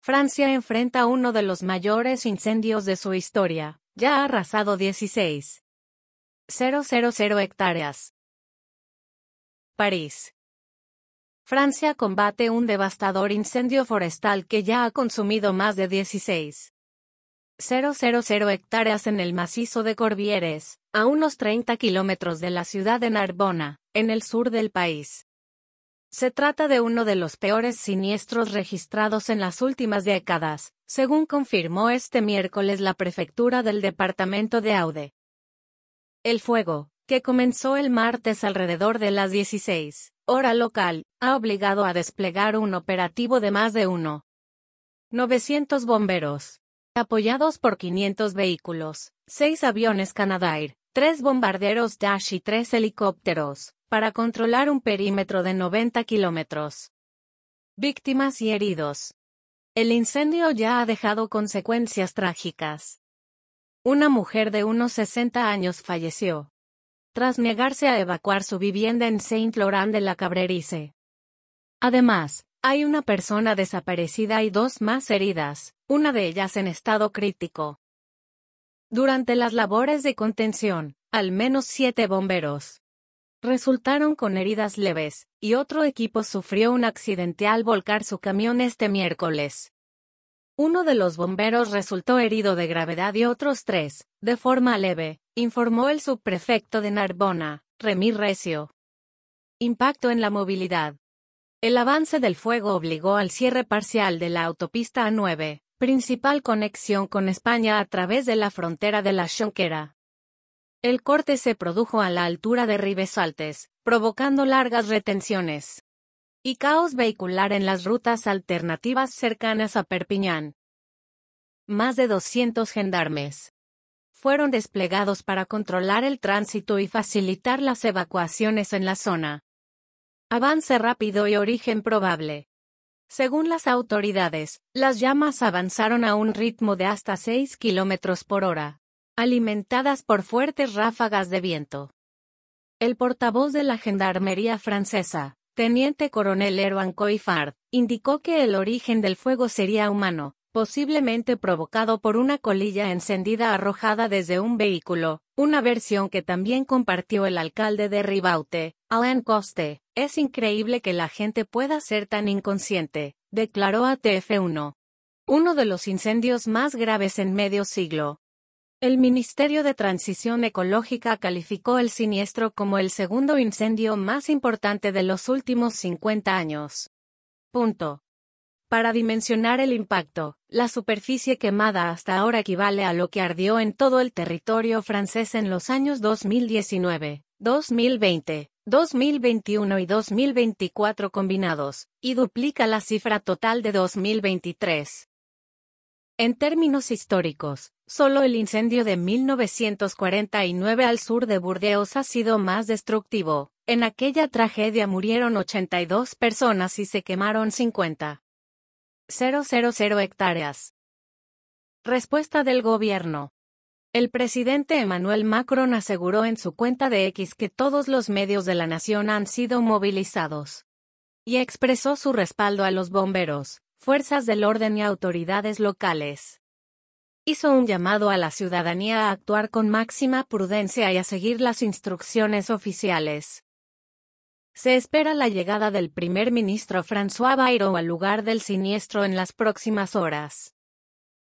Francia enfrenta uno de los mayores incendios de su historia, ya ha arrasado 16,000 hectáreas. París. Francia combate un devastador incendio forestal que ya ha consumido más de 16,000 hectáreas en el macizo de Corbières, a unos 30 kilómetros de la ciudad de Narbona, en el sur del país. Se trata de uno de los peores siniestros registrados en las últimas décadas, según confirmó este miércoles la prefectura del departamento de Aude. El fuego, que comenzó el martes alrededor de las 16 hora local, ha obligado a desplegar un operativo de más de 900 bomberos, apoyados por 500 vehículos, 6 aviones Canadair, 3 bombarderos Dash y 3 helicópteros, para controlar un perímetro de 90 kilómetros. Víctimas y heridos. El incendio ya ha dejado consecuencias trágicas. Una mujer de unos 60 años falleció tras negarse a evacuar su vivienda en Saint-Laurent de la Cabrerice. Además, hay una persona desaparecida y 2 más heridas, una de ellas en estado crítico. Durante las labores de contención, al menos 7 bomberos resultaron con heridas leves, y otro equipo sufrió un accidente al volcar su camión este miércoles. Uno de los bomberos resultó herido de gravedad y otros 3, de forma leve, informó el subprefecto de Narbona, Remy Recio. Impacto en la movilidad. El avance del fuego obligó al cierre parcial de la autopista A9, principal conexión con España a través de la frontera de la Jonquera. El corte se produjo a la altura de Ribesaltes, provocando largas retenciones y caos vehicular en las rutas alternativas cercanas a Perpiñán. Más de 200 gendarmes fueron desplegados para controlar el tránsito y facilitar las evacuaciones en la zona. Avance rápido y origen probable. Según las autoridades, las llamas avanzaron a un ritmo de hasta 6 kilómetros por hora, alimentadas por fuertes ráfagas de viento. El portavoz de la Gendarmería francesa, Teniente Coronel Erwan Coiffard, indicó que el origen del fuego sería humano, posiblemente provocado por una colilla encendida arrojada desde un vehículo, una versión que también compartió el alcalde de Ribaute, Alain Coste. Es increíble que la gente pueda ser tan inconsciente, declaró a TF1. Uno de los incendios más graves en medio siglo. El Ministerio de Transición Ecológica calificó el siniestro como el segundo incendio más importante de los últimos 50 años. Para dimensionar el impacto, la superficie quemada hasta ahora equivale a lo que ardió en todo el territorio francés en los años 2019, 2020, 2021 y 2024 combinados, y duplica la cifra total de 2023. En términos históricos, solo el incendio de 1949 al sur de Burdeos ha sido más destructivo. En aquella tragedia murieron 82 personas y se quemaron 50,000 hectáreas. Respuesta del gobierno. El presidente Emmanuel Macron aseguró en su cuenta de X que todos los medios de la nación han sido movilizados y expresó su respaldo a los bomberos, fuerzas del orden y autoridades locales. Hizo un llamado a la ciudadanía a actuar con máxima prudencia y a seguir las instrucciones oficiales. Se espera la llegada del primer ministro François Bayrou al lugar del siniestro en las próximas horas.